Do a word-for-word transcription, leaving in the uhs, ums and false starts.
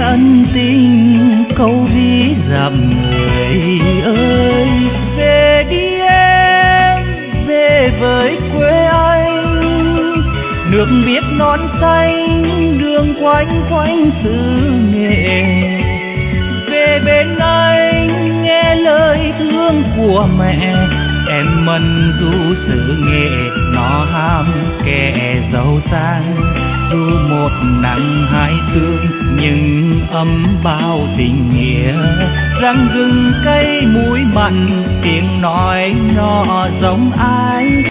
ân tình câu ví dặm người ơi. Về đi em, về với quê anh, nước biếc non xanh, đường quanh quanh xứ Nghệ. Về bên anh, nghe lời thương của mẹ, em mân du xứ Nghệ, nó ham kẻ giàu sang. Dù một nắng hai sương nhưng ấm bao tình nghĩa, răng rừng cây mũi mặn tiếng nói nó giống ai.